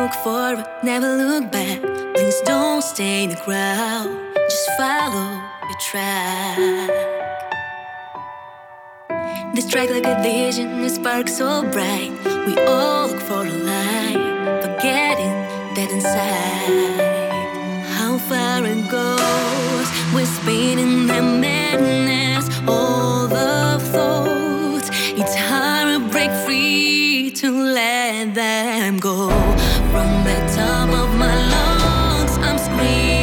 look forward, never look back. Please don't stay in the crowd, just follow your track. This track like a vision, a spark so bright. We all look for a light, forgetting that inside how far it goes. We're spinning that madness, all the thoughts. It's hard to break free, to let them go. From the top of my lungs, I'm screaming.